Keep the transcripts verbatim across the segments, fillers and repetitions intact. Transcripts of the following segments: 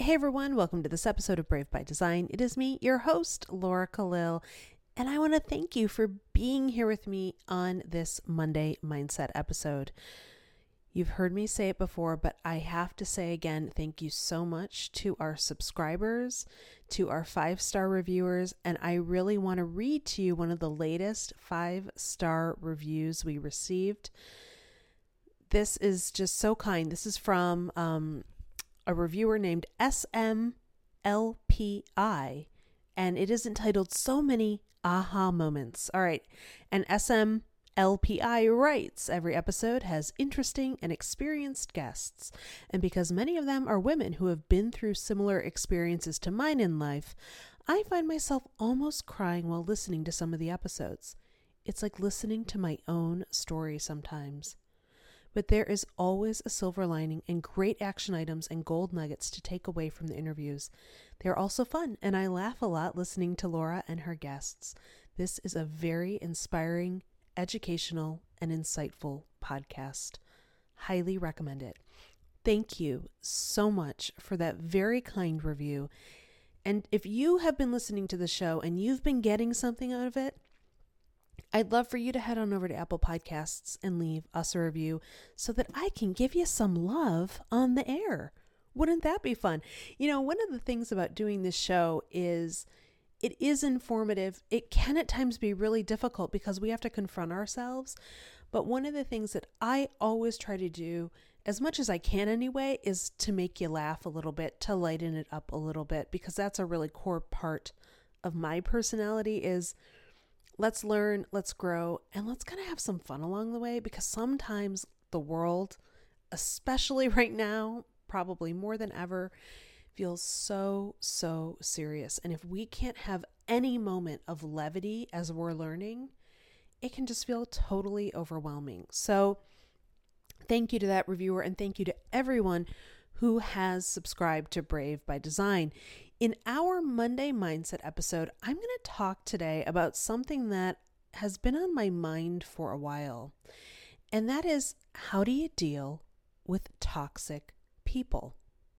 Hey everyone, welcome to this episode of Brave by Design. It is me, your host, Laura Khalil, and I want to thank you for being here with me on this Monday Mindset episode. You've heard me say it before, but I have to say again, thank you so much to our subscribers, to our five-star reviewers, and I really want to read to you one of the latest five-star reviews we received. This is just so kind. This is from um, a reviewer named S M L P I, and it is entitled So Many Aha Moments. All right, and S M L P I writes, every episode has interesting and experienced guests, and because many of them are women who have been through similar experiences to mine in life, I find myself almost crying while listening to some of the episodes. It's like listening to my own story sometimes. But there is always a silver lining and great action items and gold nuggets to take away from the interviews. They're also fun, and I laugh a lot listening to Laura and her guests. This is a very inspiring, educational, and insightful podcast. Highly recommend it. Thank you so much for that very kind review. And if you have been listening to the show and you've been getting something out of it, I'd love for you to head on over to Apple Podcasts and leave us a review so that I can give you some love on the air. Wouldn't that be fun? You know, one of the things about doing this show is it is informative. It can at times be really difficult because we have to confront ourselves. But one of the things that I always try to do, as much as I can anyway, is to make you laugh a little bit, to lighten it up a little bit, because that's a really core part of my personality is let's learn, let's grow, and let's kind of have some fun along the way, because sometimes the world, especially right now, probably more than ever, feels so, so serious. And if we can't have any moment of levity as we're learning, it can just feel totally overwhelming. So thank you to that reviewer, and thank you to everyone who has subscribed to Brave by Design. In our Monday Mindset episode, I'm going to talk today about something that has been on my mind for a while, and that is, how do you deal with toxic people?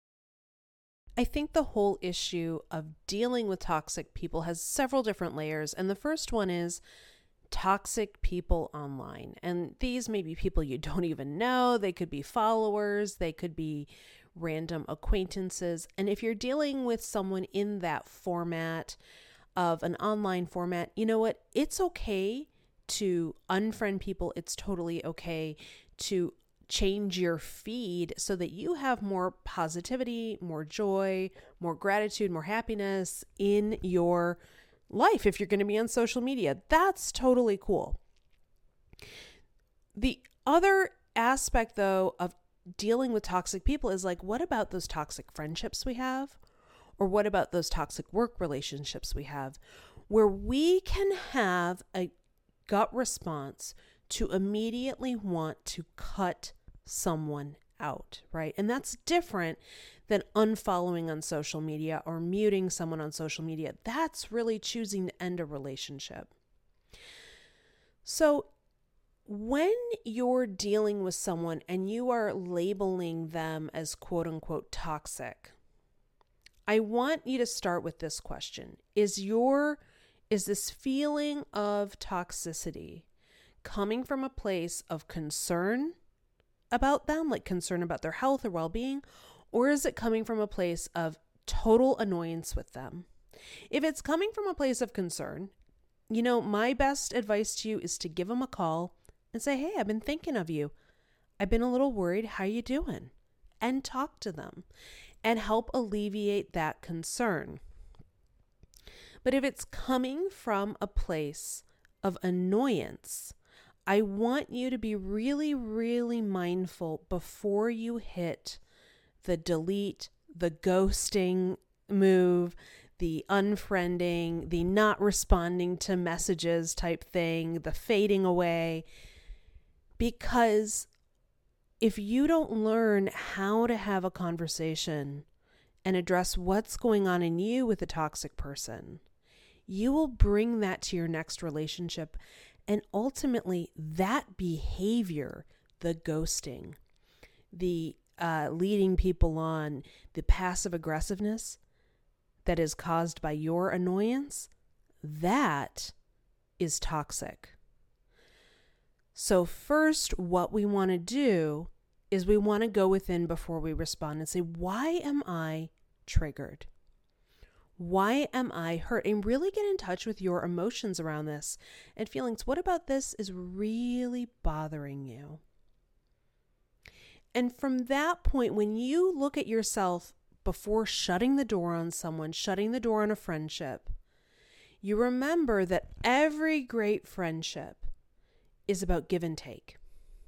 I think the whole issue of dealing with toxic people has several different layers, and the first one is toxic people online. And these may be people you don't even know. They could be followers. They could be random acquaintances. And if you're dealing with someone in that format of an online format, you know what? It's okay to unfriend people. It's totally okay to change your feed so that you have more positivity, more joy, more gratitude, more happiness in your life. If you're going to be on social media, that's totally cool. The other aspect, though, of dealing with toxic people is like, what about those toxic friendships we have? Or what about those toxic work relationships we have, where we can have a gut response to immediately want to cut someone out, right? And that's different than unfollowing on social media or muting someone on social media. That's really choosing to end a relationship. So when you're dealing with someone and you are labeling them as quote unquote toxic, I want you to start with this question. Is your, is this feeling of toxicity coming from a place of concern about them, like concern about their health or well-being, or is it coming from a place of total annoyance with them? If it's coming from a place of concern, you know, my best advice to you is to give them a call and say, hey, I've been thinking of you. I've been a little worried. How you doing? And talk to them and help alleviate that concern. But if it's coming from a place of annoyance, I want you to be really, really mindful before you hit the delete, the ghosting move, the unfriending, the not responding to messages type thing, the fading away. Because if you don't learn how to have a conversation and address what's going on in you with a toxic person, you will bring that to your next relationship. And ultimately, that behavior, the ghosting, the uh, leading people on, the passive aggressiveness that is caused by your annoyance, that is toxic. So first, what we want to do is we want to go within before we respond and say, why am I triggered? Why am I hurt? And really get in touch with your emotions around this and feelings. What about this is really bothering you? And from that point, when you look at yourself before shutting the door on someone, shutting the door on a friendship, you remember that every great friendship is about give and take.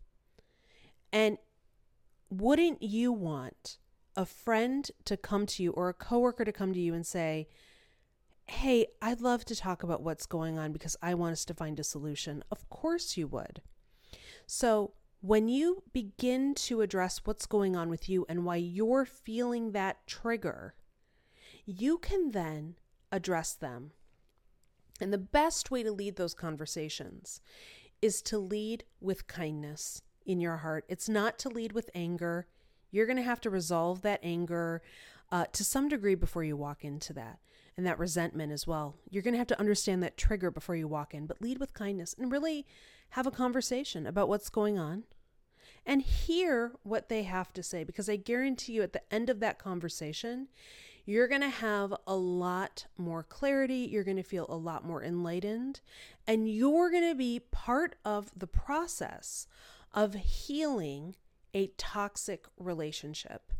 And wouldn't you want a friend to come to you or a coworker to come to you and say, hey, I'd love to talk about what's going on because I want us to find a solution? Of course you would. So when you begin to address what's going on with you and why you're feeling that trigger, you can then address them. And the best way to lead those conversations is to lead with kindness in your heart. It's not to lead with anger. You're going to have to resolve that anger uh, to some degree before you walk into that, and that resentment as well. You're going to have to understand that trigger before you walk in, but lead with kindness and really have a conversation about what's going on and hear what they have to say, because I guarantee you at the end of that conversation, you're going to have a lot more clarity. You're going to feel a lot more enlightened, and you're going to be part of the process of healing a toxic relationship.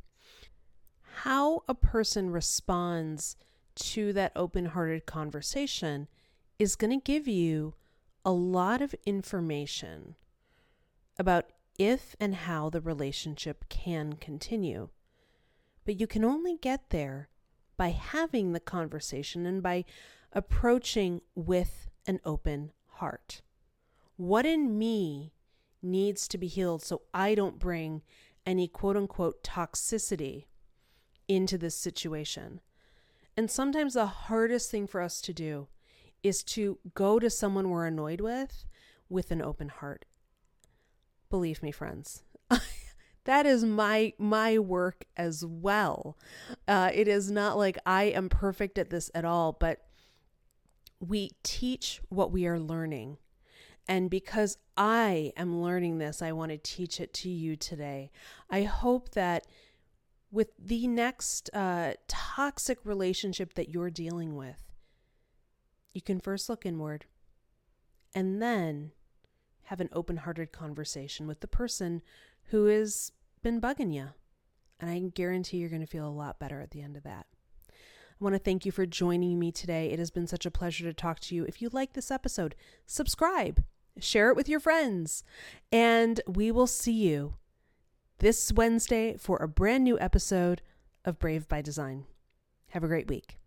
How a person responds to that open-hearted conversation is going to give you a lot of information about if and how the relationship can continue. But you can only get there by having the conversation and by approaching with an open heart. What in me needs to be healed so I don't bring any quote unquote toxicity into this situation? And sometimes the hardest thing for us to do is to go to someone we're annoyed with with an open heart. Believe me, friends, that is my my work as well. Uh, it is not like I am perfect at this at all, but we teach what we are learning. And because I am learning this, I want to teach it to you today. I hope that with the next uh, toxic relationship that you're dealing with, you can first look inward and then have an open-hearted conversation with the person who has been bugging you. And I guarantee you're going to feel a lot better at the end of that. I want to thank you for joining me today. It has been such a pleasure to talk to you. If you like this episode, subscribe, share it with your friends, and we will see you this Wednesday for a brand new episode of Brave by Design. Have a great week.